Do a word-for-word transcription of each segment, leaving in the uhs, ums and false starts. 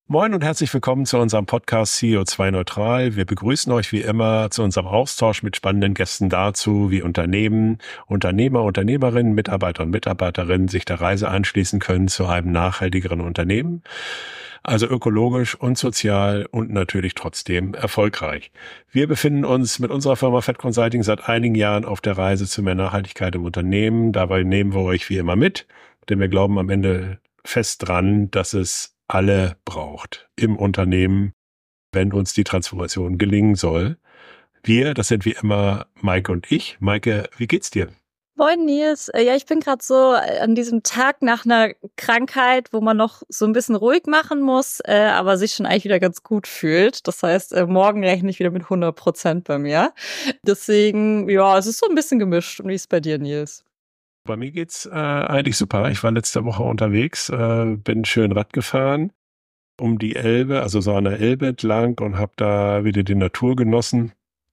Moin und herzlich willkommen zu unserem Podcast C O zwei Neutral. Wir begrüßen euch wie immer zu unserem Austausch mit spannenden Gästen dazu, wie Unternehmen, Unternehmer, Unternehmerinnen, Mitarbeiter und Mitarbeiterinnen sich der Reise anschließen können zu einem nachhaltigeren Unternehmen. Also ökologisch und sozial und natürlich trotzdem erfolgreich. Wir befinden uns mit unserer Firma Fett Consulting seit einigen Jahren auf der Reise zu mehr Nachhaltigkeit im Unternehmen. Dabei nehmen wir euch wie immer mit, denn wir glauben am Ende fest dran, dass es alle braucht im Unternehmen, wenn uns die Transformation gelingen soll. Wir, das sind wie immer Maike und ich. Maike, wie geht's dir? Moin Nils. Ja, ich bin gerade so an diesem Tag nach einer Krankheit, wo man noch so ein bisschen ruhig machen muss, äh, aber sich schon eigentlich wieder ganz gut fühlt. Das heißt, äh, morgen rechne ich wieder mit hundert Prozent bei mir. Deswegen, ja, es ist so ein bisschen gemischt. Und wie ist es bei dir, Nils? Bei mir geht's äh, eigentlich super. Ich war letzte Woche unterwegs, äh, bin schön Rad gefahren um die Elbe, also so an der Elbe entlang und habe da wieder die Natur genossen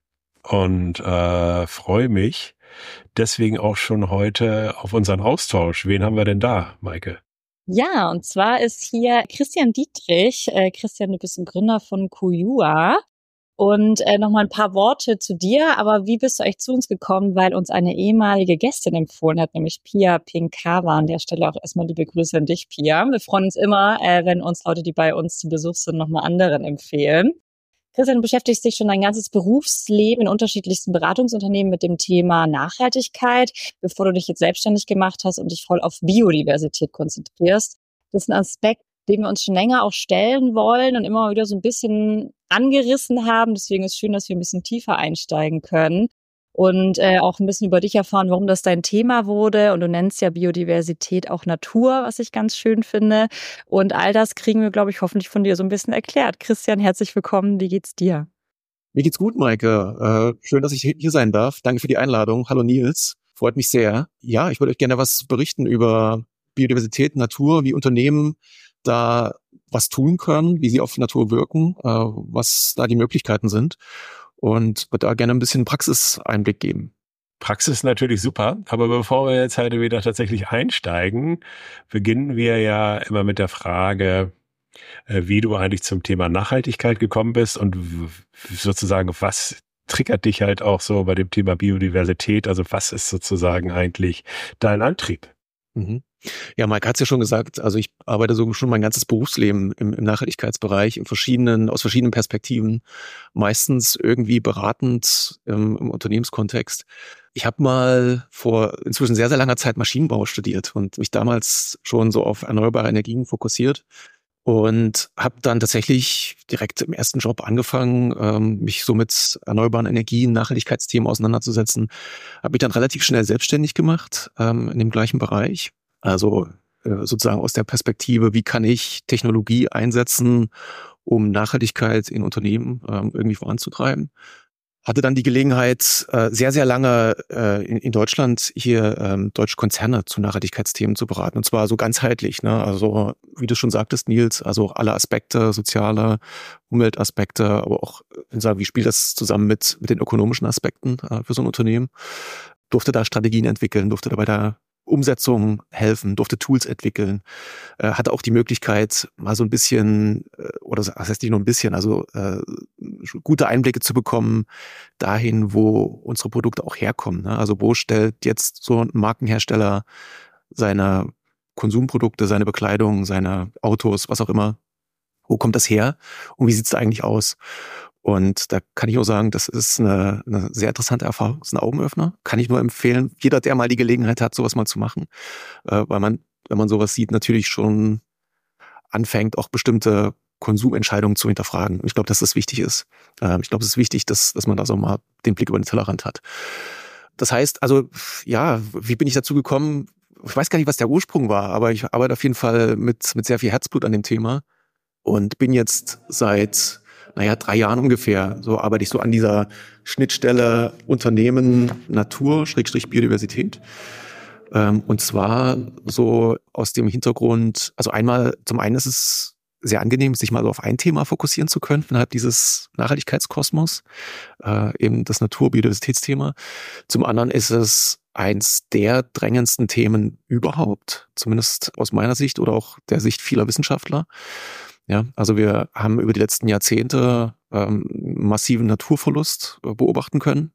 und äh, freue mich deswegen auch schon heute auf unseren Austausch. Wen haben wir denn da, Maike? Ja, und zwar ist hier Christian Dietrich. Äh, Christian, du bist ein Gründer von Kujua. Und äh, nochmal ein paar Worte zu dir, aber wie bist du eigentlich zu uns gekommen? Weil uns eine ehemalige Gästin empfohlen hat, nämlich Pia Pinkawa. An der Stelle auch erstmal liebe Grüße an dich, Pia. Wir freuen uns immer, äh, wenn uns Leute, die bei uns zu Besuch sind, nochmal anderen empfehlen. Christian, du beschäftigst dich schon dein ganzes Berufsleben in unterschiedlichsten Beratungsunternehmen mit dem Thema Nachhaltigkeit, bevor du dich jetzt selbstständig gemacht hast und dich voll auf Biodiversität konzentrierst. Das ist ein Aspekt, dem wir uns schon länger auch stellen wollen und immer wieder so ein bisschen angerissen haben. Deswegen ist es schön, dass wir ein bisschen tiefer einsteigen können und äh, auch ein bisschen über dich erfahren, warum das dein Thema wurde. Und du nennst ja Biodiversität auch Natur, was ich ganz schön finde. Und all das kriegen wir, glaube ich, hoffentlich von dir so ein bisschen erklärt. Christian, herzlich willkommen. Wie geht's dir? Mir geht's gut, Maike. Äh, schön, dass ich hier sein darf. Danke für die Einladung. Hallo Nils. Freut mich sehr. Ja, ich würde euch gerne was berichten über Biodiversität, Natur, wie Unternehmen da was tun können, wie sie auf die Natur wirken, äh, was da die Möglichkeiten sind und würde da gerne ein bisschen Praxiseinblick geben. Praxis natürlich super, aber bevor wir jetzt heute wieder tatsächlich einsteigen, beginnen wir ja immer mit der Frage, äh, wie du eigentlich zum Thema Nachhaltigkeit gekommen bist und w- sozusagen, was triggert dich halt auch so bei dem Thema Biodiversität, also was ist sozusagen eigentlich dein Antrieb? Mhm. Ja, Mike hat es ja schon gesagt, also ich arbeite so schon mein ganzes Berufsleben im, im Nachhaltigkeitsbereich, in verschiedenen, aus verschiedenen Perspektiven, meistens irgendwie beratend ähm, im Unternehmenskontext. Ich habe mal vor inzwischen sehr, sehr langer Zeit Maschinenbau studiert und mich damals schon so auf erneuerbare Energien fokussiert und habe dann tatsächlich direkt im ersten Job angefangen, ähm, mich so mit erneuerbaren Energien, Nachhaltigkeitsthemen auseinanderzusetzen. Habe mich dann relativ schnell selbstständig gemacht ähm, in dem gleichen Bereich. Also äh, sozusagen aus der Perspektive, wie kann ich Technologie einsetzen, um Nachhaltigkeit in Unternehmen ähm, irgendwie voranzutreiben. Hatte dann die Gelegenheit, äh, sehr, sehr lange äh, in, in Deutschland hier ähm, deutsche Konzerne zu Nachhaltigkeitsthemen zu beraten. Und zwar so ganzheitlich, ne? Also wie du schon sagtest, Nils, also alle Aspekte, soziale, Umweltaspekte, aber auch, wie spielt das zusammen mit, mit den ökonomischen Aspekten äh, für so ein Unternehmen. Durfte da Strategien entwickeln, durfte da bei der Umsetzung helfen, durfte Tools entwickeln, äh, hatte auch die Möglichkeit, mal so ein bisschen, äh, oder das heißt nicht nur ein bisschen, also äh, gute Einblicke zu bekommen dahin, wo unsere Produkte auch herkommen. Ne? Also wo stellt jetzt so ein Markenhersteller seine Konsumprodukte, seine Bekleidung, seine Autos, was auch immer, wo kommt das her und wie sieht es da eigentlich aus? Und da kann ich auch sagen, das ist eine, eine sehr interessante Erfahrung, das ist ein Augenöffner. Kann ich nur empfehlen, jeder, der mal die Gelegenheit hat, sowas mal zu machen, äh, weil man, wenn man sowas sieht, natürlich schon anfängt, auch bestimmte Konsumentscheidungen zu hinterfragen. Ich glaube, dass das wichtig ist. Ähm, ich glaube, es ist wichtig, dass, dass man da so mal den Blick über den Tellerrand hat. Das heißt, also, ja, wie bin ich dazu gekommen? Ich weiß gar nicht, was der Ursprung war, aber ich arbeite auf jeden Fall mit, mit sehr viel Herzblut an dem Thema und bin jetzt seit naja, drei Jahren ungefähr, so arbeite ich so an dieser Schnittstelle Unternehmen, Natur, Schrägstrich Biodiversität. Ähm, und zwar so aus dem Hintergrund, also einmal, zum einen ist es sehr angenehm, sich mal so auf ein Thema fokussieren zu können, innerhalb dieses Nachhaltigkeitskosmos, äh, eben das Natur-Biodiversitätsthema. Zum anderen ist es eins der drängendsten Themen überhaupt, zumindest aus meiner Sicht oder auch der Sicht vieler Wissenschaftler. Ja, also wir haben über die letzten Jahrzehnte ähm, massiven Naturverlust äh, beobachten können.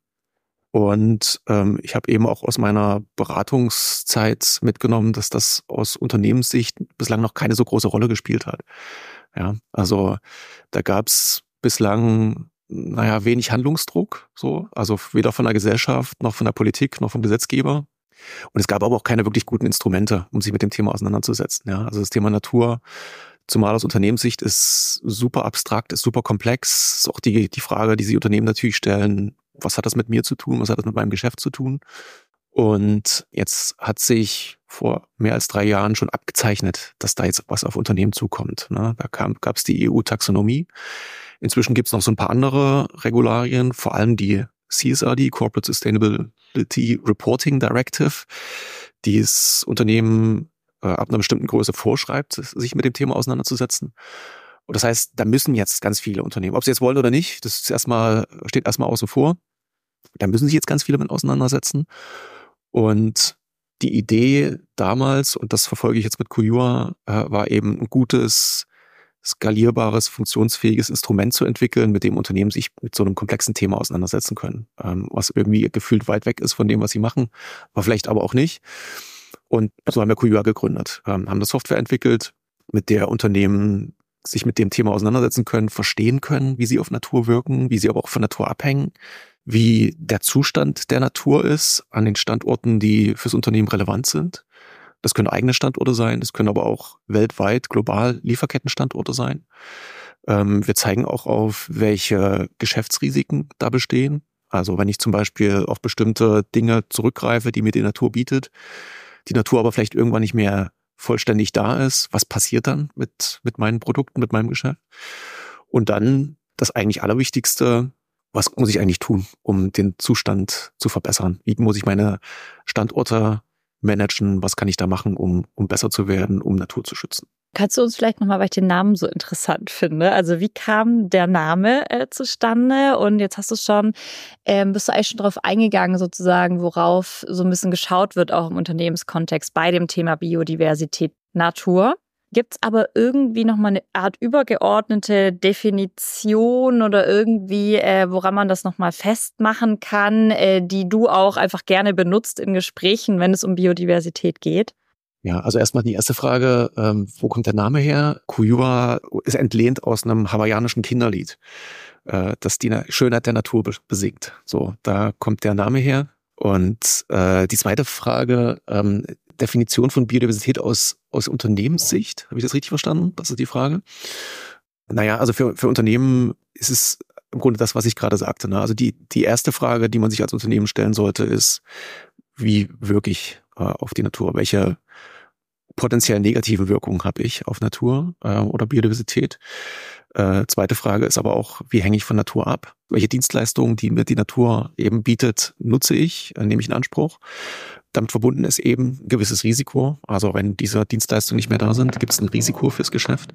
Und ähm, ich habe eben auch aus meiner Beratungszeit mitgenommen, dass das aus Unternehmenssicht bislang noch keine so große Rolle gespielt hat. Ja, also da gab's bislang, naja, wenig Handlungsdruck, so, also weder von der Gesellschaft noch von der Politik noch vom Gesetzgeber. Und es gab aber auch keine wirklich guten Instrumente, um sich mit dem Thema auseinanderzusetzen. Ja, also das Thema Natur, zumal aus Unternehmenssicht, ist super abstrakt, ist super komplex. Ist auch die die Frage, die sich Unternehmen natürlich stellen: Was hat das mit mir zu tun? Was hat das mit meinem Geschäft zu tun? Und jetzt hat sich vor mehr als drei Jahren schon abgezeichnet, dass da jetzt was auf Unternehmen zukommt. Ne? Da kam, gab es die E U-Taxonomie. Inzwischen gibt es noch so ein paar andere Regularien, vor allem die C S R D, Corporate Sustainability Reporting Directive, die es Unternehmen äh, ab einer bestimmten Größe vorschreibt, sich mit dem Thema auseinanderzusetzen. Und das heißt, da müssen jetzt ganz viele Unternehmen, ob sie jetzt wollen oder nicht, das ist erstmal, steht erstmal außen vor, da müssen sich jetzt ganz viele mit auseinandersetzen. Und die Idee damals, und das verfolge ich jetzt mit Kujua, äh, war eben ein gutes, skalierbares, funktionsfähiges Instrument zu entwickeln, mit dem Unternehmen sich mit so einem komplexen Thema auseinandersetzen können, ähm, was irgendwie gefühlt weit weg ist von dem, was sie machen, aber vielleicht aber auch nicht. Und so haben wir Kujua gegründet, ähm, haben eine Software entwickelt, mit der Unternehmen sich mit dem Thema auseinandersetzen können, verstehen können, wie sie auf Natur wirken, wie sie aber auch von Natur abhängen, wie der Zustand der Natur ist an den Standorten, die fürs Unternehmen relevant sind. Das können eigene Standorte sein, das können aber auch weltweit, global Lieferkettenstandorte sein. Ähm, wir zeigen auch auf, welche Geschäftsrisiken da bestehen. Also wenn ich zum Beispiel auf bestimmte Dinge zurückgreife, die mir die Natur bietet, die Natur aber vielleicht irgendwann nicht mehr vollständig da ist, was passiert dann mit, mit meinen Produkten, mit meinem Geschäft? Und dann das eigentlich Allerwichtigste: Was muss ich eigentlich tun, um den Zustand zu verbessern? Wie muss ich meine Standorte managen? Was kann ich da machen, um, um besser zu werden, um Natur zu schützen? Kannst du uns vielleicht nochmal, weil ich den Namen so interessant finde, also wie kam der Name äh, zustande? Und jetzt hast du schon, ähm, bist du eigentlich schon darauf eingegangen, sozusagen, worauf so ein bisschen geschaut wird, auch im Unternehmenskontext bei dem Thema Biodiversität, Natur. Gibt es aber irgendwie nochmal eine Art übergeordnete Definition oder irgendwie, äh, woran man das nochmal festmachen kann, äh, die du auch einfach gerne benutzt in Gesprächen, wenn es um Biodiversität geht? Ja, also erstmal die erste Frage, ähm, wo kommt der Name her? Kujua ist entlehnt aus einem hawaiianischen Kinderlied, äh, das die Schönheit der Natur be- besingt. So, da kommt der Name her. Und äh, die zweite Frage, ähm, Definition von Biodiversität aus, aus Unternehmenssicht. Habe ich das richtig verstanden? Das ist die Frage. Naja, also für, für Unternehmen ist es im Grunde das, was ich gerade sagte. Ne? Also die, die erste Frage, die man sich als Unternehmen stellen sollte, ist: Wie wirke ich äh, auf die Natur? Welche potenziell negativen Wirkungen habe ich auf Natur äh, oder Biodiversität? Äh, zweite Frage ist aber auch: Wie hänge ich von Natur ab? Welche Dienstleistungen, die mir die Natur eben bietet, nutze ich, äh, nehme ich in Anspruch? Damit verbunden ist eben ein gewisses Risiko. Also wenn diese Dienstleistungen nicht mehr da sind, gibt es ein Risiko fürs Geschäft.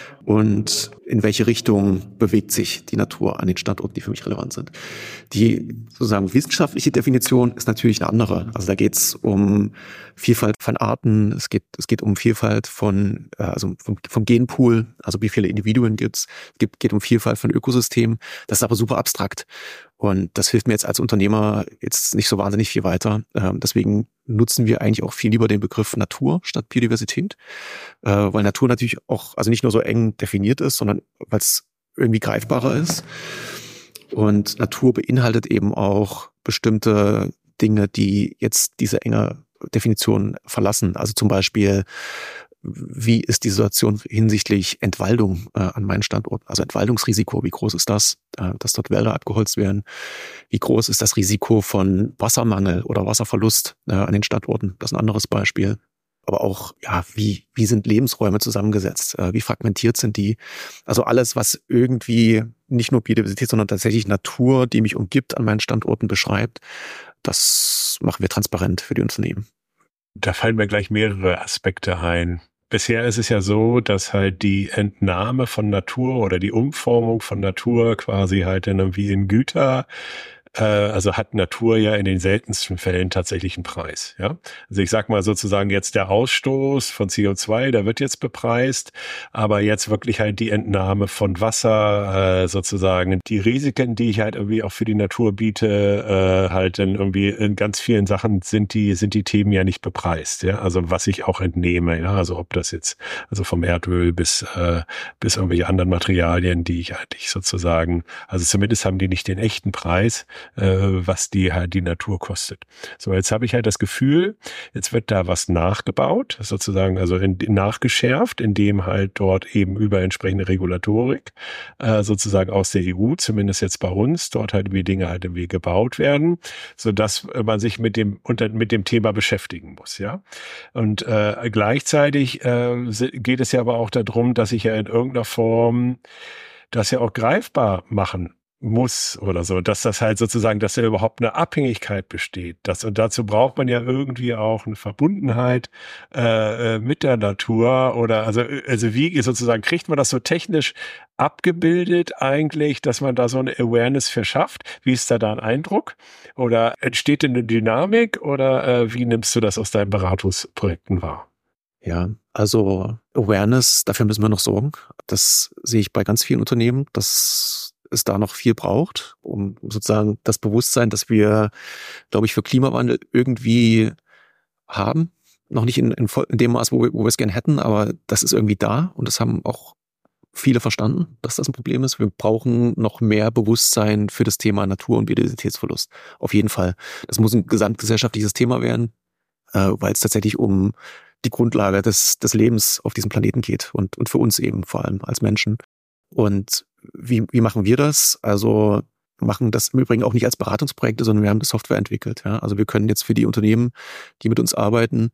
Und in welche Richtung bewegt sich die Natur an den Standorten, die für mich relevant sind? Die sozusagen wissenschaftliche Definition ist natürlich eine andere. Also da geht es um Vielfalt von Arten, es geht es geht um Vielfalt von also vom, vom Genpool, also wie viele Individuen gibt's. Es gibt, geht um Vielfalt von Ökosystemen. Das ist aber super abstrakt. Und das hilft mir jetzt als Unternehmer jetzt nicht so wahnsinnig viel weiter. Ähm, deswegen nutzen wir eigentlich auch viel lieber den Begriff Natur statt Biodiversität, äh, weil Natur natürlich auch, also nicht nur so eng definiert ist, sondern weil es irgendwie greifbarer ist. Und Natur beinhaltet eben auch bestimmte Dinge, die jetzt diese enge Definition verlassen. Also zum Beispiel: Wie ist die Situation hinsichtlich Entwaldung äh, an meinen Standorten? Also Entwaldungsrisiko, wie groß ist das, äh, dass dort Wälder abgeholzt werden? Wie groß ist das Risiko von Wassermangel oder Wasserverlust äh, an den Standorten? Das ist ein anderes Beispiel. Aber auch, ja, wie, wie sind Lebensräume zusammengesetzt? Äh, wie fragmentiert sind die? Also alles, was irgendwie nicht nur Biodiversität, sondern tatsächlich Natur, die mich umgibt, an meinen Standorten beschreibt, das machen wir transparent für die Unternehmen. Da fallen mir gleich mehrere Aspekte ein. Bisher ist es ja so, dass halt die Entnahme von Natur oder die Umformung von Natur quasi halt in, wie in Güter Äh, also hat Natur ja in den seltensten Fällen tatsächlich einen Preis. Ja, also ich sag mal sozusagen jetzt der Ausstoß von C O zwei, der wird jetzt bepreist, aber jetzt wirklich halt die Entnahme von Wasser, äh, sozusagen die Risiken, die ich halt irgendwie auch für die Natur biete, äh, halt dann irgendwie in ganz vielen Sachen sind die sind die Themen ja nicht bepreist. Ja, also was ich auch entnehme, ja, also ob das jetzt also vom Erdöl bis äh, bis irgendwelche anderen Materialien, die ich eigentlich sozusagen, also zumindest haben die nicht den echten Preis, äh, was die halt die Natur kostet. So, jetzt habe ich halt das Gefühl, jetzt wird da was nachgebaut, sozusagen, also in, in nachgeschärft, indem halt dort eben über entsprechende Regulatorik äh, sozusagen aus der E U, zumindest jetzt bei uns, dort halt wie Dinge halt irgendwie gebaut werden, so dass man sich mit dem unter mit dem Thema beschäftigen muss, ja. Und äh, gleichzeitig äh, geht es ja aber auch darum, dass ich ja in irgendeiner Form das ja auch greifbar machen muss oder so, dass das halt sozusagen, dass da überhaupt eine Abhängigkeit besteht. Das, und dazu braucht man ja irgendwie auch eine Verbundenheit äh, mit der Natur oder also, also wie sozusagen kriegt man das so technisch abgebildet eigentlich, dass man da so eine Awareness verschafft? Wie ist da da ein Eindruck? Oder entsteht denn eine Dynamik oder äh, wie nimmst du das aus deinen Beratungsprojekten wahr? Ja, also Awareness, dafür müssen wir noch sorgen. Das sehe ich bei ganz vielen Unternehmen, dass es da noch viel braucht, um sozusagen das Bewusstsein, das wir, glaube ich, für Klimawandel irgendwie haben. Noch nicht in, in, in dem Maß, wo wir, wo wir es gern hätten, aber das ist irgendwie da und das haben auch viele verstanden, dass das ein Problem ist. Wir brauchen noch mehr Bewusstsein für das Thema Natur- und Biodiversitätsverlust. Auf jeden Fall. Das muss ein gesamtgesellschaftliches Thema werden, äh, weil es tatsächlich um die Grundlage des, des Lebens auf diesem Planeten geht und, und für uns eben vor allem als Menschen. Und wie, wie machen wir das? Also machen das im Übrigen auch nicht als Beratungsprojekte, sondern wir haben eine Software entwickelt. Ja? Also wir können jetzt für die Unternehmen, die mit uns arbeiten,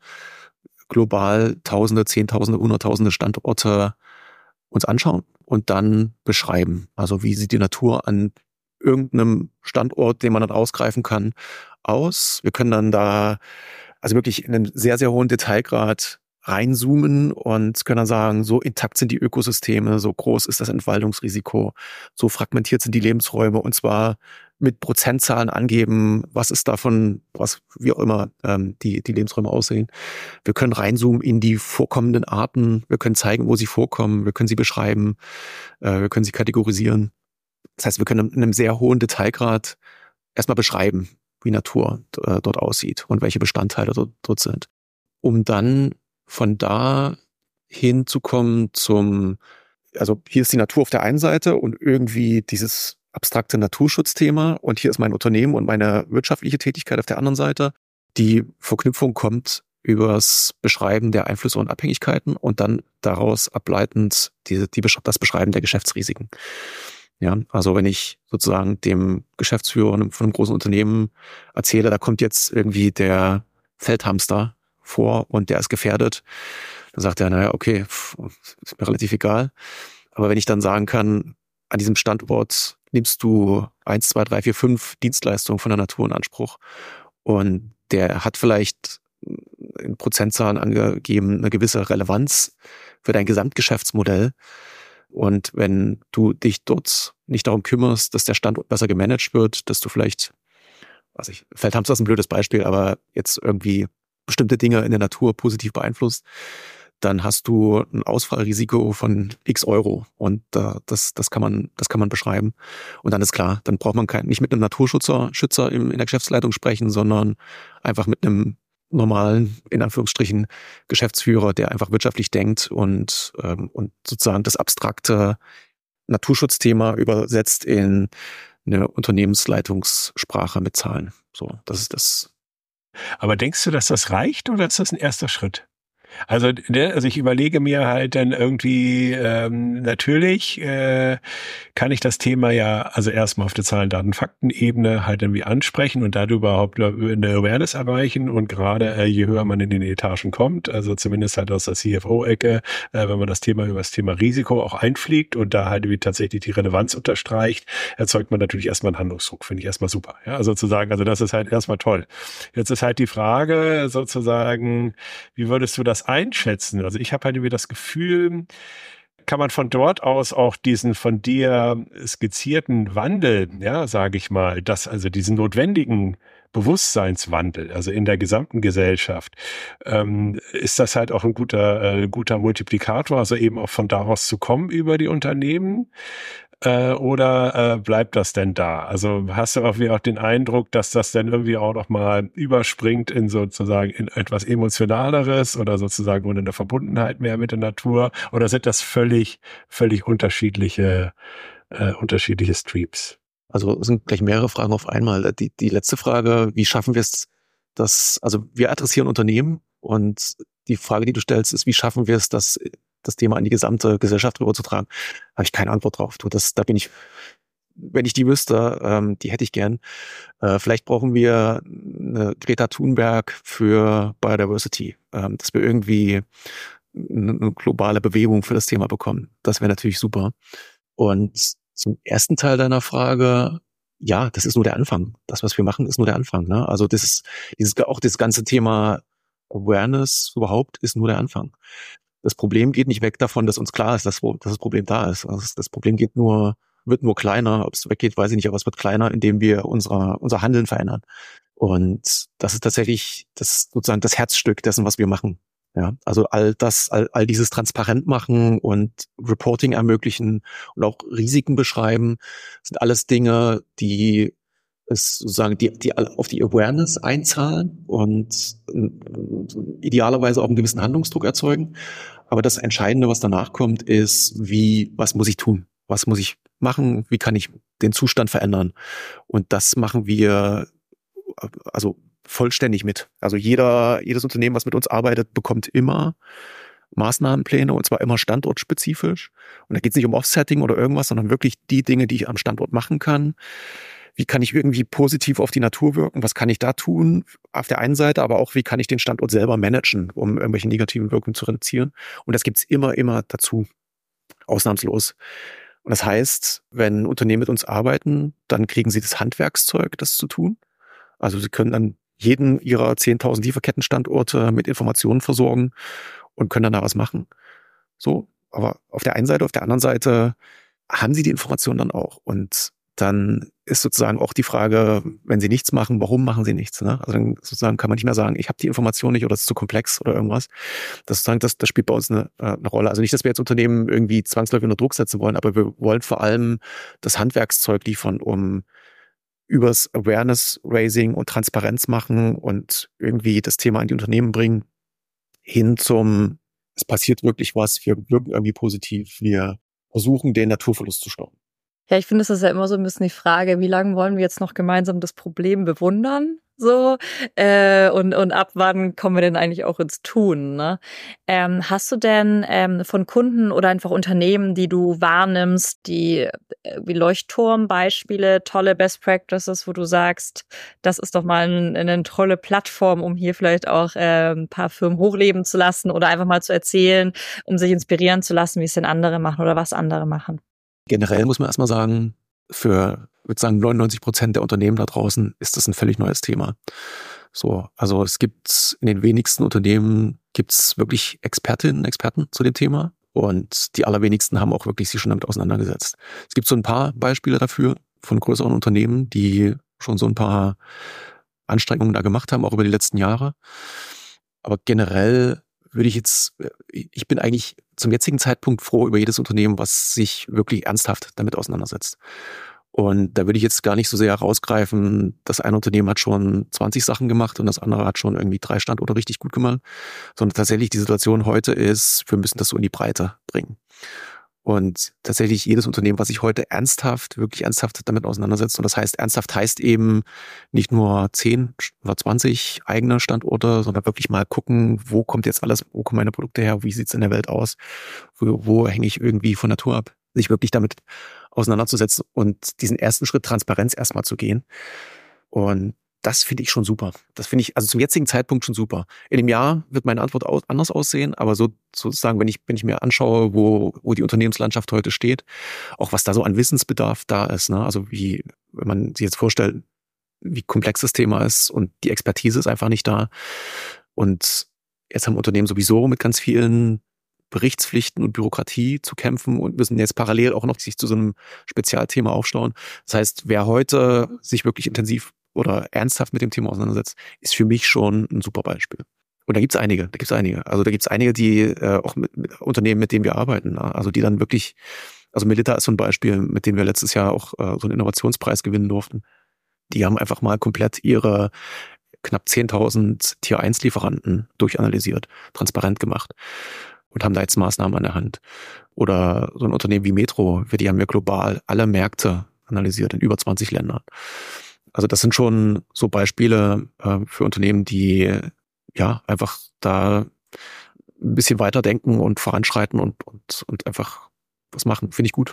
global Tausende, Zehntausende, Hunderttausende Standorte uns anschauen und dann beschreiben. Also wie sieht die Natur an irgendeinem Standort, den man dann ausgreifen kann, aus? Wir können dann da also wirklich in einem sehr, sehr hohen Detailgrad reinzoomen und können dann sagen, so intakt sind die Ökosysteme, so groß ist das Entwaldungsrisiko, so fragmentiert sind die Lebensräume und zwar mit Prozentzahlen angeben, was ist davon, was wie auch immer ähm, die, die Lebensräume aussehen. Wir können reinzoomen in die vorkommenden Arten, wir können zeigen, wo sie vorkommen, wir können sie beschreiben, äh, wir können sie kategorisieren. Das heißt, wir können in einem sehr hohen Detailgrad erstmal beschreiben, wie Natur äh, dort aussieht und welche Bestandteile dort, dort sind. Um dann von da hinzukommen zum, also hier ist die Natur auf der einen Seite und irgendwie dieses abstrakte Naturschutzthema und hier ist mein Unternehmen und meine wirtschaftliche Tätigkeit auf der anderen Seite. Die Verknüpfung kommt übers Beschreiben der Einflüsse und Abhängigkeiten und dann daraus ableitend die, die, das Beschreiben der Geschäftsrisiken. Ja, also wenn ich sozusagen dem Geschäftsführer von einem großen Unternehmen erzähle, da kommt jetzt irgendwie der Feldhamster vor und der ist gefährdet, dann sagt er, naja, okay, pff, ist mir relativ egal. Aber wenn ich dann sagen kann, an diesem Standort nimmst du eins, zwei, drei, vier, fünf Dienstleistungen von der Natur in Anspruch und der hat vielleicht in Prozentzahlen angegeben eine gewisse Relevanz für dein Gesamtgeschäftsmodell. Und wenn du dich dort nicht darum kümmerst, dass der Standort besser gemanagt wird, dass du vielleicht, was ich, Feldhamster ist ein blödes Beispiel, aber jetzt irgendwie bestimmte Dinge in der Natur positiv beeinflusst, dann hast du ein Ausfallrisiko von x Euro und äh, das, das kann man, das kann man beschreiben. Und dann ist klar, dann braucht man kein, nicht mit einem Naturschützer Schützer in, in der Geschäftsleitung sprechen, sondern einfach mit einem normalen, in Anführungsstrichen, Geschäftsführer, der einfach wirtschaftlich denkt und, ähm, und sozusagen das abstrakte Naturschutzthema übersetzt in eine Unternehmensleitungssprache mit Zahlen. So, das ist das. Aber denkst du, dass das reicht oder ist das ein erster Schritt? Also, ne, also ich überlege mir halt dann irgendwie, ähm, natürlich äh, kann ich das Thema ja also erstmal auf der Zahlen, Daten, Fakten-Ebene halt irgendwie ansprechen und dadurch überhaupt eine Awareness erreichen und gerade äh, je höher man in den Etagen kommt, also zumindest halt aus der C F O-Ecke, äh, wenn man das Thema über das Thema Risiko auch einfliegt und da halt wie tatsächlich die Relevanz unterstreicht, erzeugt man natürlich erstmal einen Handlungsdruck, finde ich erstmal super. Ja, also zu sagen, also das ist halt erstmal toll. Jetzt ist halt die Frage sozusagen, wie würdest du das einschätzen? Also ich habe halt irgendwie das Gefühl, kann man von dort aus auch diesen von dir skizzierten Wandel, ja, sage ich mal, dass also diesen notwendigen Bewusstseinswandel, also in der gesamten Gesellschaft, ähm, ist das halt auch ein guter, äh, guter Multiplikator, also eben auch von daraus zu kommen über die Unternehmen. Äh, oder äh, bleibt das denn da? Also hast du irgendwie auch den Eindruck, dass das dann irgendwie auch noch mal überspringt in sozusagen in etwas Emotionaleres oder sozusagen in der Verbundenheit mehr mit der Natur? Oder sind das völlig, völlig unterschiedliche, äh, unterschiedliche Streams? Also es sind gleich mehrere Fragen auf einmal. Die, die letzte Frage, wie schaffen wir es, dass, also wir adressieren Unternehmen und die Frage, die du stellst, ist, wie schaffen wir es, dass das Thema an die gesamte Gesellschaft rüberzutragen? Habe ich keine Antwort drauf. Du, das, da bin ich, wenn ich die wüsste, ähm, die hätte ich gern. Äh, vielleicht brauchen wir eine Greta Thunberg für Biodiversity, ähm, dass wir irgendwie eine, eine globale Bewegung für das Thema bekommen. Das wäre natürlich super. Und zum ersten Teil deiner Frage, ja, das ist nur der Anfang. Das, was wir machen, ist nur der Anfang. Ne? Also das ist dieses, auch das ganze Thema Awareness überhaupt ist nur der Anfang. Das Problem geht nicht weg davon, dass uns klar ist, dass, dass das Problem da ist. Also das Problem geht nur, wird nur kleiner. Ob es weggeht, weiß ich nicht, aber es wird kleiner, indem wir unsere, unser Handeln verändern. Und das ist tatsächlich das sozusagen das Herzstück dessen, was wir machen. Ja, also all das, all, all dieses transparent machen und Reporting ermöglichen und auch Risiken beschreiben, sind alles Dinge, die es sozusagen die, die auf die Awareness einzahlen und idealerweise auch einen gewissen Handlungsdruck erzeugen. Aber das Entscheidende, was danach kommt, ist, wie, was muss ich tun? Was muss ich machen? Wie kann ich den Zustand verändern? Und das machen wir, also vollständig mit. Also jeder, jedes Unternehmen, was mit uns arbeitet, bekommt immer Maßnahmenpläne und zwar immer standortspezifisch. Und da geht es nicht um Offsetting oder irgendwas, sondern wirklich die Dinge, die ich am Standort machen kann. Wie kann ich irgendwie positiv auf die Natur wirken? Was kann ich da tun? Auf der einen Seite, aber auch, wie kann ich den Standort selber managen, um irgendwelche negativen Wirkungen zu reduzieren? Und das gibt's immer, immer dazu. Ausnahmslos. Und das heißt, wenn Unternehmen mit uns arbeiten, dann kriegen sie das Handwerkszeug, das zu tun. Also sie können dann jeden ihrer zehntausend Lieferkettenstandorte mit Informationen versorgen und können dann da was machen. So, aber auf der einen Seite, auf der anderen Seite haben sie die Informationen dann auch. Und dann ist sozusagen auch die Frage, wenn sie nichts machen, warum machen sie nichts? Ne? Also dann sozusagen kann man nicht mehr sagen, ich habe die Information nicht oder es ist zu komplex oder irgendwas. Das, sozusagen, das, das spielt bei uns eine, eine Rolle. Also nicht, dass wir jetzt Unternehmen irgendwie zwangsläufig unter Druck setzen wollen, aber wir wollen vor allem das Handwerkszeug liefern, um übers Awareness-Raising und Transparenz machen und irgendwie das Thema in die Unternehmen bringen, hin zum, es passiert wirklich was, wir wirken irgendwie positiv, wir versuchen, den Naturverlust zu stoppen. Ja, ich finde, es ist ja immer so ein bisschen die Frage, wie lange wollen wir jetzt noch gemeinsam das Problem bewundern? So, äh, und, und ab wann kommen wir denn eigentlich auch ins Tun? Ne? Ähm, hast du denn ähm, von Kunden oder einfach Unternehmen, die du wahrnimmst, die äh, wie Leuchtturmbeispiele, tolle Best Practices, wo du sagst, das ist doch mal ein, eine tolle Plattform, um hier vielleicht auch äh, ein paar Firmen hochleben zu lassen oder einfach mal zu erzählen, um sich inspirieren zu lassen, wie es denn andere machen oder was andere machen? Generell muss man erstmal sagen, für, ich würde sagen, neunundneunzig Prozent der Unternehmen da draußen ist das ein völlig neues Thema. So, also es gibt in den wenigsten Unternehmen gibt's wirklich Expertinnen, Experten zu dem Thema und die allerwenigsten haben auch wirklich sich schon damit auseinandergesetzt. Es gibt so ein paar Beispiele dafür von größeren Unternehmen, die schon so ein paar Anstrengungen da gemacht haben, auch über die letzten Jahre. Aber generell würde ich jetzt, ich bin eigentlich zum jetzigen Zeitpunkt froh über jedes Unternehmen, was sich wirklich ernsthaft damit auseinandersetzt. Und da würde ich jetzt gar nicht so sehr herausgreifen, das eine Unternehmen hat schon zwanzig Sachen gemacht und das andere hat schon irgendwie drei Standorte richtig gut gemacht, sondern tatsächlich die Situation heute ist, wir müssen das so in die Breite bringen. Und tatsächlich jedes Unternehmen, was sich heute ernsthaft, wirklich ernsthaft damit auseinandersetzt, und das heißt, ernsthaft heißt eben nicht nur zehn oder zwanzig eigene Standorte, sondern wirklich mal gucken, wo kommt jetzt alles, wo kommen meine Produkte her, wie sieht's in der Welt aus, wo, wo hänge ich irgendwie von Natur ab, sich wirklich damit auseinanderzusetzen und diesen ersten Schritt Transparenz erstmal zu gehen. Und das finde ich schon super. Das finde ich also zum jetzigen Zeitpunkt schon super. In dem Jahr wird meine Antwort aus, anders aussehen, aber so sozusagen, wenn ich wenn ich mir anschaue, wo wo die Unternehmenslandschaft heute steht, auch was da so an Wissensbedarf da ist, ne? Also wie wenn man sich jetzt vorstellt, wie komplex das Thema ist und die Expertise ist einfach nicht da. Und jetzt haben Unternehmen sowieso mit ganz vielen Berichtspflichten und Bürokratie zu kämpfen und müssen jetzt parallel auch noch sich zu so einem Spezialthema aufstauen. Das heißt, wer heute sich wirklich intensiv oder ernsthaft mit dem Thema auseinandersetzt, ist für mich schon ein super Beispiel. Und da gibt's einige, da gibt's einige. Also da gibt's einige, die äh, auch mit, mit Unternehmen, mit denen wir arbeiten, na? Also die dann wirklich, also Melitta ist so ein Beispiel, mit dem wir letztes Jahr auch äh, so einen Innovationspreis gewinnen durften. Die haben einfach mal komplett ihre knapp zehntausend Tier eins Lieferanten durchanalysiert, transparent gemacht und haben da jetzt Maßnahmen an der Hand. Oder so ein Unternehmen wie Metro, die haben ja global alle Märkte analysiert in über zwanzig Ländern. Also das sind schon so Beispiele äh, für Unternehmen, die ja einfach da ein bisschen weiterdenken und voranschreiten und, und, und einfach was machen. Finde ich gut.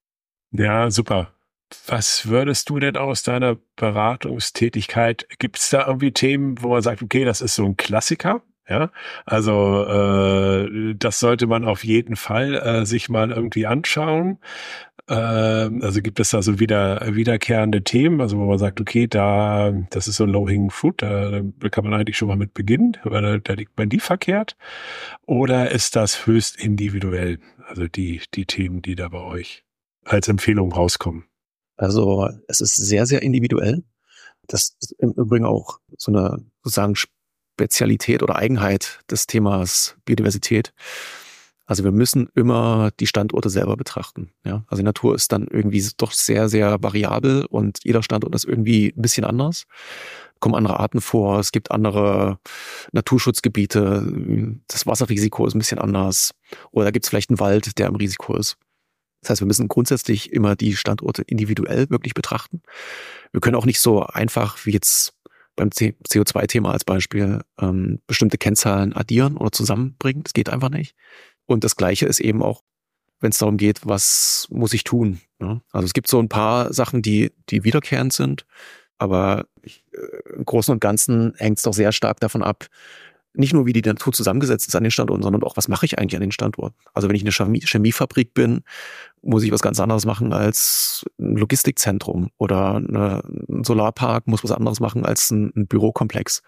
Ja, super. Was würdest du denn aus deiner Beratungstätigkeit, gibt es da irgendwie Themen, wo man sagt, okay, das ist so ein Klassiker? Ja, also äh, das sollte man auf jeden Fall äh, sich mal irgendwie anschauen. Äh, also gibt es da so wieder wiederkehrende Themen, also wo man sagt, okay, da das ist so ein low-hanging fruit, da, da kann man eigentlich schon mal mit beginnen, weil da, da liegt man die verkehrt. Oder ist das höchst individuell, also die die Themen, die da bei euch als Empfehlung rauskommen? Also es ist sehr, sehr individuell. Das ist im Übrigen auch so eine sozusagen Spezialität oder Eigenheit des Themas Biodiversität. Also wir müssen immer die Standorte selber betrachten. Ja? Also die Natur ist dann irgendwie doch sehr, sehr variabel und jeder Standort ist irgendwie ein bisschen anders. Es kommen andere Arten vor, es gibt andere Naturschutzgebiete, das Wasserrisiko ist ein bisschen anders oder da gibt es vielleicht einen Wald, der im Risiko ist. Das heißt, wir müssen grundsätzlich immer die Standorte individuell wirklich betrachten. Wir können auch nicht so einfach wie jetzt beim C O zwei Thema als Beispiel ähm, bestimmte Kennzahlen addieren oder zusammenbringen. Das geht einfach nicht. Und das Gleiche ist eben auch, wenn es darum geht, was muss ich tun. Ne? Also es gibt so ein paar Sachen, die die wiederkehrend sind, aber ich, äh, im Großen und Ganzen hängt es doch sehr stark davon ab, nicht nur, wie die Natur zusammengesetzt ist an den Standorten, sondern auch, was mache ich eigentlich an den Standorten? Also wenn ich eine Chemie- Chemiefabrik bin, muss ich was ganz anderes machen als ein Logistikzentrum oder eine, ein Solarpark muss was anderes machen als ein, ein Bürokomplex.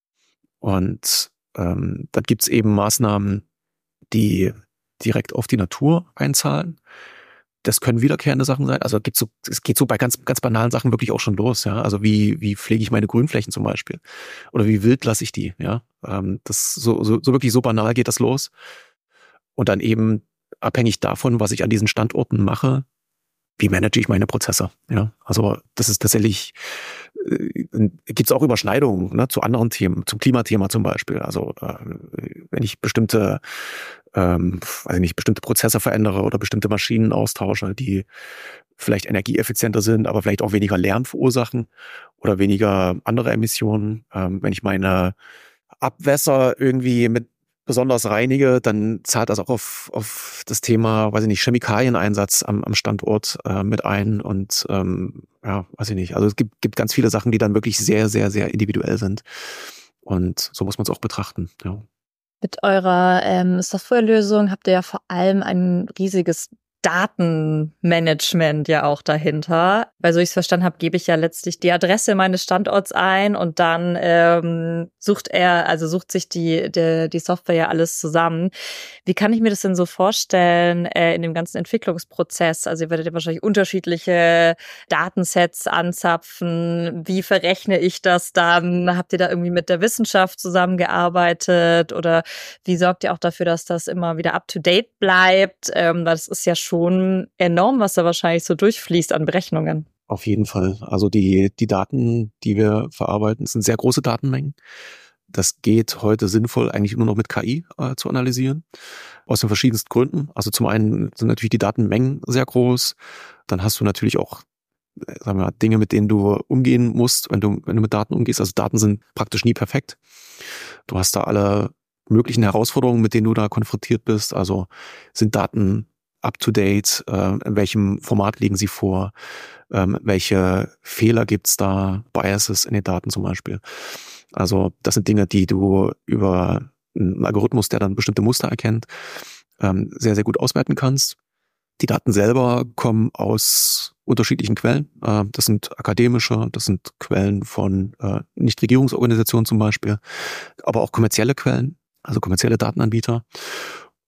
Und ähm, dann gibt's eben Maßnahmen, die direkt auf die Natur einzahlen. Das können wiederkehrende Sachen sein. Also gibt's so, es geht so bei ganz, ganz banalen Sachen wirklich auch schon los. Ja, also wie, wie pflege ich meine Grünflächen zum Beispiel? Oder wie wild lasse ich die? Ja, ähm, das so, so, so wirklich so banal geht das los. Und dann eben abhängig davon, was ich an diesen Standorten mache, wie manage ich meine Prozesse? Ja, also das ist tatsächlich, äh, gibt es auch Überschneidungen, ne, zu anderen Themen, zum Klimathema zum Beispiel. Also äh, wenn ich bestimmte, ähm, weiß ich nicht, bestimmte Prozesse verändere oder bestimmte Maschinen austausche, die vielleicht energieeffizienter sind, aber vielleicht auch weniger Lärm verursachen oder weniger andere Emissionen. Ähm, wenn ich meine Abwässer irgendwie mit besonders reinige, dann zahlt das auch auf, auf das Thema, weiß ich nicht, Chemikalieneinsatz am, am Standort äh, mit ein und ähm, ja, weiß ich nicht. Also es gibt, gibt ganz viele Sachen, die dann wirklich sehr, sehr, sehr individuell sind und so muss man es auch betrachten. Ja. Mit eurer ähm, Softwarelösung habt ihr ja vor allem ein riesiges Datenmanagement ja auch dahinter. Weil so ich es verstanden habe, gebe ich ja letztlich die Adresse meines Standorts ein und dann ähm, sucht er, also sucht sich die, die die Software ja alles zusammen. Wie kann ich mir das denn so vorstellen äh, in dem ganzen Entwicklungsprozess? Also ihr werdet ja wahrscheinlich unterschiedliche Datensets anzapfen. Wie verrechne ich das dann? Habt ihr da irgendwie mit der Wissenschaft zusammengearbeitet? Oder wie sorgt ihr auch dafür, dass das immer wieder up-to-date bleibt? Ähm, weil das ist ja schon enorm, was da wahrscheinlich so durchfließt an Berechnungen. Auf jeden Fall. Also die, die Daten, die wir verarbeiten, sind sehr große Datenmengen. Das geht heute sinnvoll, eigentlich nur noch mit K I äh, zu analysieren. Aus den verschiedensten Gründen. Also zum einen sind natürlich die Datenmengen sehr groß. Dann hast du natürlich auch, sagen wir mal, Dinge, mit denen du umgehen musst, wenn du, wenn du mit Daten umgehst. Also Daten sind praktisch nie perfekt. Du hast da alle möglichen Herausforderungen, mit denen du da konfrontiert bist. Also sind Daten up-to-date, äh, in welchem Format liegen sie vor, ähm, welche Fehler gibt's da, Biases in den Daten zum Beispiel. Also das sind Dinge, die du über einen Algorithmus, der dann bestimmte Muster erkennt, ähm, sehr, sehr gut auswerten kannst. Die Daten selber kommen aus unterschiedlichen Quellen. Äh, das sind akademische, das sind Quellen von äh, Nichtregierungsorganisationen zum Beispiel, aber auch kommerzielle Quellen, also kommerzielle Datenanbieter.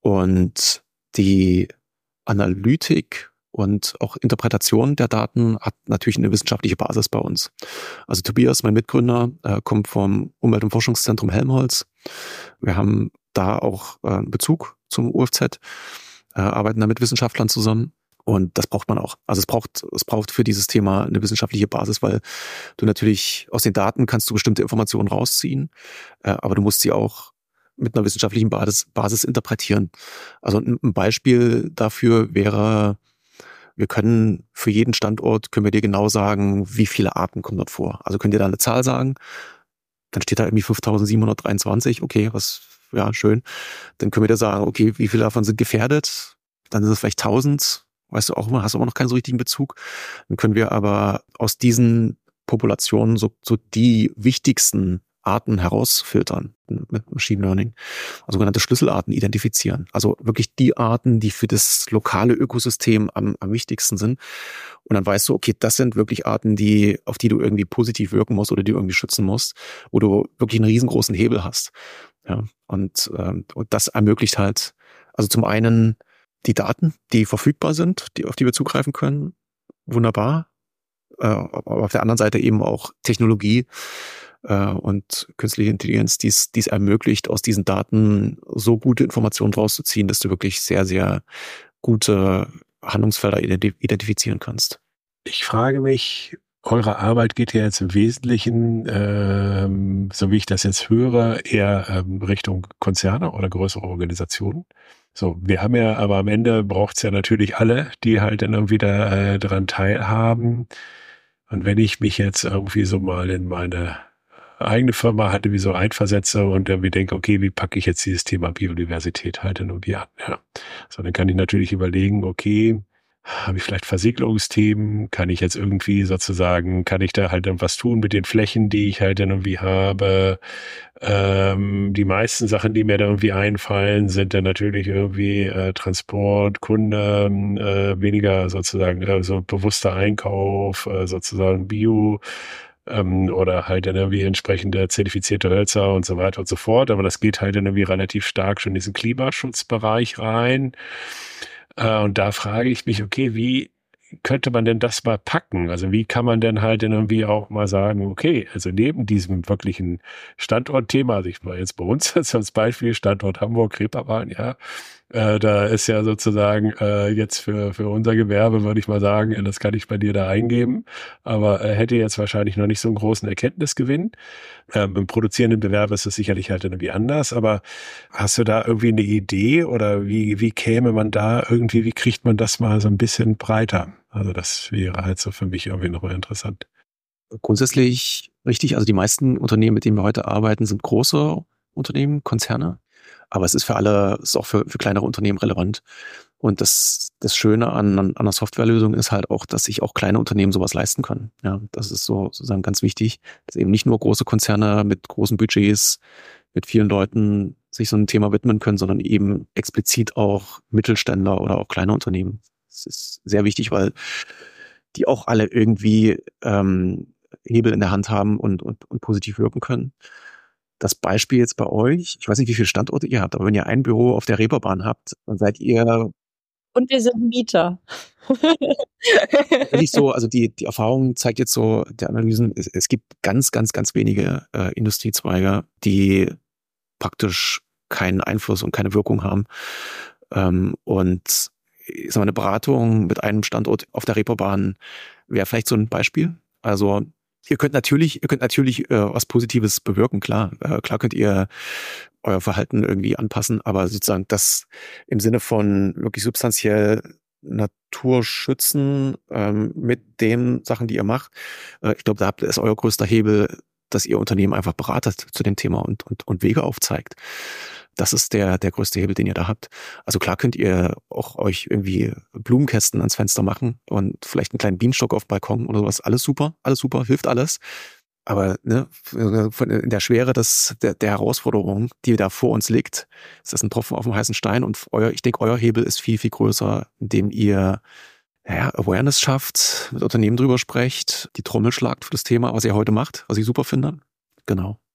Und die Analytik und auch Interpretation der Daten hat natürlich eine wissenschaftliche Basis bei uns. Also Tobias, mein Mitgründer, äh, kommt vom Umwelt- und Forschungszentrum Helmholtz. Wir haben da auch äh, Bezug zum U F Z, äh, arbeiten da mit Wissenschaftlern zusammen. Und das braucht man auch. Also es braucht, es braucht für dieses Thema eine wissenschaftliche Basis, weil du natürlich aus den Daten kannst du bestimmte Informationen rausziehen, äh, aber du musst sie auch mit einer wissenschaftlichen Basis, Basis interpretieren. Also ein, ein Beispiel dafür wäre, wir können für jeden Standort, können wir dir genau sagen, wie viele Arten kommen dort vor. Also können dir da eine Zahl sagen, dann steht da irgendwie fünftausendsiebenhundertdreiundzwanzig, okay, was, ja, schön. Dann können wir dir sagen, okay, wie viele davon sind gefährdet? Dann sind es vielleicht tausend, weißt du auch immer, hast du auch noch keinen so richtigen Bezug. Dann können wir aber aus diesen Populationen so, so die wichtigsten Arten herausfiltern mit Machine Learning, also sogenannte Schlüsselarten identifizieren. Also wirklich die Arten, die für das lokale Ökosystem am, am wichtigsten sind. Und dann weißt du, okay, das sind wirklich Arten, die, auf die du irgendwie positiv wirken musst oder die du irgendwie schützen musst, wo du wirklich einen riesengroßen Hebel hast. Ja, und, ähm, und das ermöglicht halt, also zum einen die Daten, die verfügbar sind, die, auf die wir zugreifen können, wunderbar. Äh, aber auf der anderen Seite eben auch Technologie, und künstliche Intelligenz, die es ermöglicht, aus diesen Daten so gute Informationen rauszuziehen, dass du wirklich sehr, sehr gute Handlungsfelder identifizieren kannst. Ich frage mich, eure Arbeit geht ja jetzt im Wesentlichen, ähm, so wie ich das jetzt höre, eher ähm, Richtung Konzerne oder größere Organisationen. So, wir haben ja, aber am Ende braucht es ja natürlich alle, die halt dann irgendwie da, äh, daran teilhaben. Und wenn ich mich jetzt irgendwie so mal in meine eigene Firma hatte, wie so reinversetze und irgendwie denke, okay, wie packe ich jetzt dieses Thema Biodiversität halt irgendwie an? Ja. So, dann kann ich natürlich überlegen, okay, habe ich vielleicht Versiegelungsthemen? Kann ich jetzt irgendwie sozusagen, kann ich da halt dann was tun mit den Flächen, die ich halt dann irgendwie habe? Ähm, die meisten Sachen, die mir da irgendwie einfallen, sind dann natürlich irgendwie äh, Transport, Kunde, äh, weniger sozusagen, äh, so bewusster Einkauf, äh, sozusagen Bio, oder halt dann irgendwie entsprechende zertifizierte Hölzer und so weiter und so fort. Aber das geht halt dann irgendwie relativ stark schon in diesen Klimaschutzbereich rein. Und da frage ich mich, okay, wie könnte man denn das mal packen? Also wie kann man denn halt dann irgendwie auch mal sagen, okay, also neben diesem wirklichen Standortthema, also ich war jetzt bei uns als Beispiel Standort Hamburg, Reeperbahn, ja, Äh, da ist ja sozusagen äh, jetzt für für unser Gewerbe, würde ich mal sagen, äh, das kann ich bei dir da eingeben, aber äh, hätte jetzt wahrscheinlich noch nicht so einen großen Erkenntnisgewinn. Ähm, im produzierenden Bewerb ist es sicherlich halt irgendwie anders, aber hast du da irgendwie eine Idee oder wie wie käme man da irgendwie, wie kriegt man das mal so ein bisschen breiter? Also das wäre halt so für mich irgendwie nochmal interessant. Grundsätzlich richtig, also die meisten Unternehmen, mit denen wir heute arbeiten, sind große Unternehmen, Konzerne. Aber es ist für alle, es ist auch für, für kleinere Unternehmen relevant. Und das, das Schöne an, an einer Softwarelösung ist halt auch, dass sich auch kleine Unternehmen sowas leisten können. Ja, das ist so sozusagen ganz wichtig, dass eben nicht nur große Konzerne mit großen Budgets, mit vielen Leuten sich so einem Thema widmen können, sondern eben explizit auch Mittelständler oder auch kleine Unternehmen. Das ist sehr wichtig, weil die auch alle irgendwie ähm, Hebel in der Hand haben und, und, und positiv wirken können. Das Beispiel jetzt bei euch, ich weiß nicht, wie viele Standorte ihr habt, aber wenn ihr ein Büro auf der Reeperbahn habt, dann seid ihr... Und wir sind Mieter. Nicht so, also die, die Erfahrung zeigt jetzt so, der Analysen, es, es gibt ganz, ganz, ganz wenige äh, Industriezweige, die praktisch keinen Einfluss und keine Wirkung haben. Ähm, und ich sag mal, eine Beratung mit einem Standort auf der Reeperbahn wäre vielleicht so ein Beispiel. Also Ihr könnt natürlich, ihr könnt natürlich äh, was Positives bewirken, klar. Äh, klar könnt ihr euer Verhalten irgendwie anpassen, aber sozusagen das im Sinne von wirklich substanziell Natur schützen ähm, mit den Sachen, die ihr macht. Äh, ich glaube, da habt ihr ist euer größter Hebel, dass ihr Unternehmen einfach beratet zu dem Thema und und und Wege aufzeigt. Das ist der der größte Hebel, den ihr da habt. Also klar könnt ihr auch euch irgendwie Blumenkästen ans Fenster machen und vielleicht einen kleinen Bienenstock auf dem Balkon oder sowas. Alles super, alles super, hilft alles. Aber ne, in der Schwere des, der, der Herausforderung, die da vor uns liegt, ist das ein Tropfen auf dem heißen Stein. Und euer, ich denke, euer Hebel ist viel, viel größer, indem ihr ja, Awareness schafft, mit Unternehmen drüber sprecht, die Trommel schlagt für das Thema, was ihr heute macht, was ich super finde. Genau.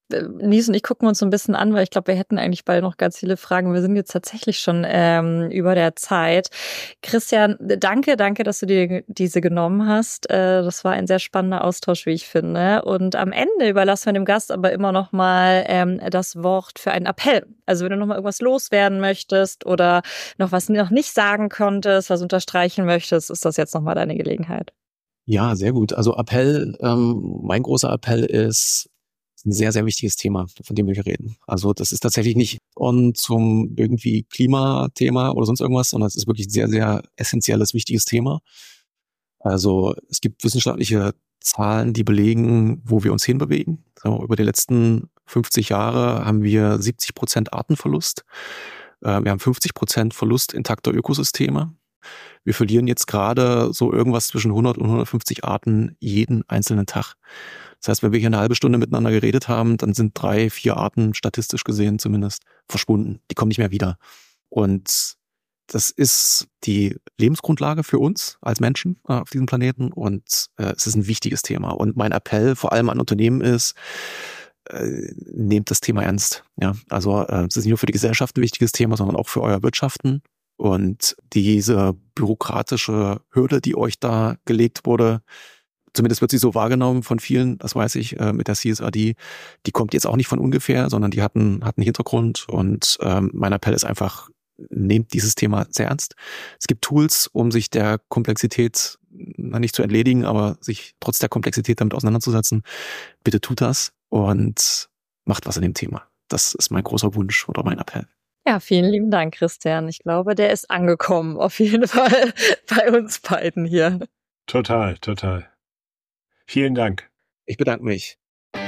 Nies und ich gucken uns so ein bisschen an, weil ich glaube, wir hätten eigentlich bald noch ganz viele Fragen. Wir sind jetzt tatsächlich schon ähm, über der Zeit. Christian, danke, danke, dass du dir diese genommen hast. Äh, das war ein sehr spannender Austausch, wie ich finde. Und am Ende überlassen wir dem Gast aber immer noch mal ähm, das Wort für einen Appell. Also wenn du noch mal irgendwas loswerden möchtest oder noch was noch nicht sagen konntest, was unterstreichen möchtest, ist das jetzt noch mal deine Gelegenheit. Ja, sehr gut. Also Appell, ähm, mein großer Appell ist ein sehr, sehr wichtiges Thema, von dem wir hier reden. Also das ist tatsächlich nicht on zum irgendwie Klimathema oder sonst irgendwas, sondern es ist wirklich ein sehr, sehr essentielles, wichtiges Thema. Also es gibt wissenschaftliche Zahlen, die belegen, wo wir uns hinbewegen. So, über die letzten fünfzig Jahre haben wir siebzig Prozent Artenverlust. Äh, wir haben fünfzig Prozent Verlust intakter Ökosysteme. Wir verlieren jetzt gerade so irgendwas zwischen hundert und hundertfünfzig Arten jeden einzelnen Tag. Das heißt, wenn wir hier eine halbe Stunde miteinander geredet haben, dann sind drei, vier Arten statistisch gesehen zumindest verschwunden. Die kommen nicht mehr wieder. Und das ist die Lebensgrundlage für uns als Menschen äh, auf diesem Planeten und äh, es ist ein wichtiges Thema. Und mein Appell vor allem an Unternehmen ist, äh, nehmt das Thema ernst. Ja, also äh, es ist nicht nur für die Gesellschaft ein wichtiges Thema, sondern auch für euer Wirtschaften. Und diese bürokratische Hürde, die euch da gelegt wurde, zumindest wird sie so wahrgenommen von vielen, das weiß ich, äh, mit der C S R D, die kommt jetzt auch nicht von ungefähr, sondern die hat einen, hat einen Hintergrund. Und ähm, mein Appell ist einfach, nehmt dieses Thema sehr ernst. Es gibt Tools, um sich der Komplexität, na, nicht zu entledigen, aber sich trotz der Komplexität damit auseinanderzusetzen. Bitte tut das und macht was an dem Thema. Das ist mein großer Wunsch oder mein Appell. Ja, vielen lieben Dank, Christian. Ich glaube, der ist angekommen, auf jeden Fall bei uns beiden hier. Total, total. Vielen Dank. Ich bedanke mich.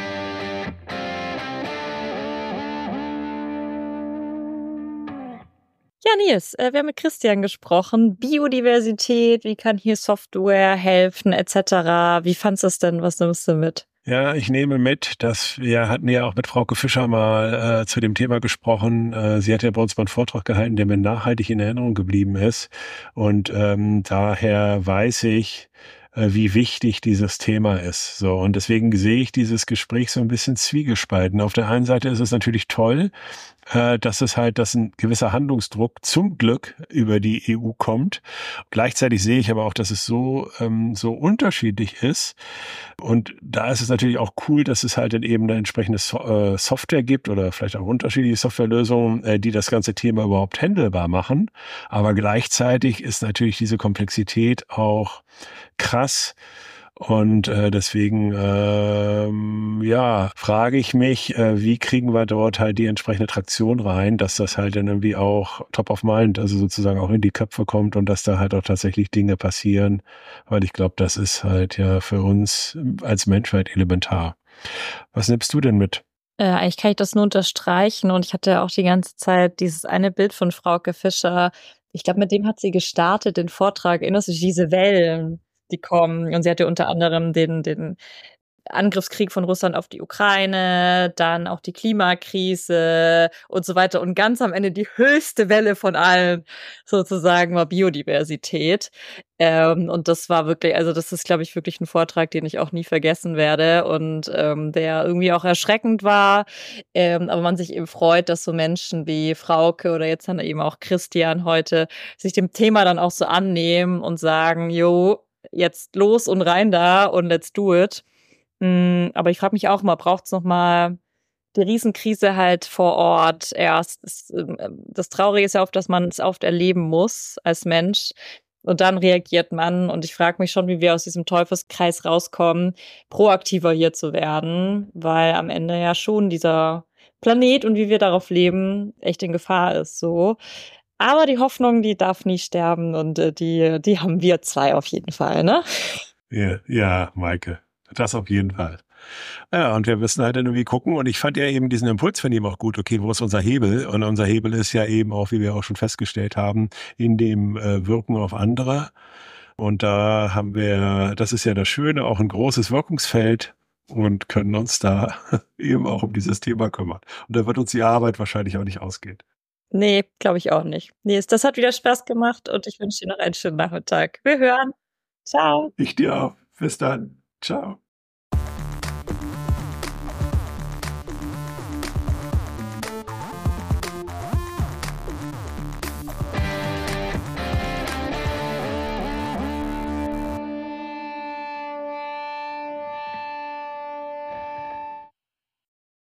Ja, Nils, äh, wir haben mit Christian gesprochen. Biodiversität, wie kann hier Software helfen, et cetera. Wie fandst du es denn? Was nimmst du mit? Ja, ich nehme mit, dass wir hatten ja auch mit Frauke Fischer mal äh, zu dem Thema gesprochen. Äh, sie hat ja bei uns mal einen Vortrag gehalten, der mir nachhaltig in Erinnerung geblieben ist. Und ähm, daher weiß ich, äh, wie wichtig dieses Thema ist. So, und deswegen sehe ich dieses Gespräch so ein bisschen zwiegespalten. Auf der einen Seite ist es natürlich toll, äh, dass es halt, dass ein gewisser Handlungsdruck zum Glück über die E U kommt. Gleichzeitig sehe ich aber auch, dass es so ähm, so unterschiedlich ist. Und da ist es natürlich auch cool, dass es halt dann eben eine entsprechende so äh, Software gibt oder vielleicht auch unterschiedliche Softwarelösungen, äh, die das ganze Thema überhaupt handelbar machen. Aber gleichzeitig ist natürlich diese Komplexität auch krass. Und äh, deswegen, ähm, ja, frage ich mich, äh, wie kriegen wir dort halt die entsprechende Traktion rein, dass das halt dann irgendwie auch top of mind, also sozusagen auch in die Köpfe kommt und dass da halt auch tatsächlich Dinge passieren, weil ich glaube, das ist halt ja für uns als Menschheit elementar. Was nimmst du denn mit? Äh, eigentlich kann ich das nur unterstreichen und ich hatte ja auch die ganze Zeit dieses eine Bild von Frauke Fischer. Ich glaube, mit dem hat sie gestartet, den Vortrag, erinnerst du dich, diese Wellen, die kommen. Und sie hatte unter anderem den, den Angriffskrieg von Russland auf die Ukraine, dann auch die Klimakrise und so weiter. Und ganz am Ende die höchste Welle von allen sozusagen war Biodiversität. Ähm, und das war wirklich, also das ist, glaube ich, wirklich ein Vortrag, den ich auch nie vergessen werde und ähm, der irgendwie auch erschreckend war. Ähm, aber man sich eben freut, dass so Menschen wie Frauke oder jetzt dann eben auch Christian heute sich dem Thema dann auch so annehmen und sagen, jo, jetzt los und rein da und let's do it. Mm, aber ich frage mich auch mal, braucht es nochmal die Riesenkrise halt vor Ort erst? Das, das Traurige ist ja oft, dass man es oft erleben muss als Mensch. Und dann reagiert man. Und ich frage mich schon, wie wir aus diesem Teufelskreis rauskommen, proaktiver hier zu werden, weil am Ende ja schon dieser Planet und wie wir darauf leben echt in Gefahr ist. So. Aber die Hoffnung, die darf nie sterben und äh, die, die haben wir zwei auf jeden Fall, ne? Ja, ja, Maike, das auf jeden Fall. Ja, und wir müssen halt dann irgendwie gucken. Und ich fand ja eben diesen Impuls von ihm auch gut. Okay, wo ist unser Hebel? Und unser Hebel ist ja eben auch, wie wir auch schon festgestellt haben, in dem äh, Wirken auf andere. Und da haben wir, das ist ja das Schöne, auch ein großes Wirkungsfeld und können uns da eben auch um dieses Thema kümmern. Und da wird uns die Arbeit wahrscheinlich auch nicht ausgehen. Nee, glaube ich auch nicht. Nee, das hat wieder Spaß gemacht und ich wünsche dir noch einen schönen Nachmittag. Wir hören. Ciao. Ich dir auch. Bis dann. Ciao.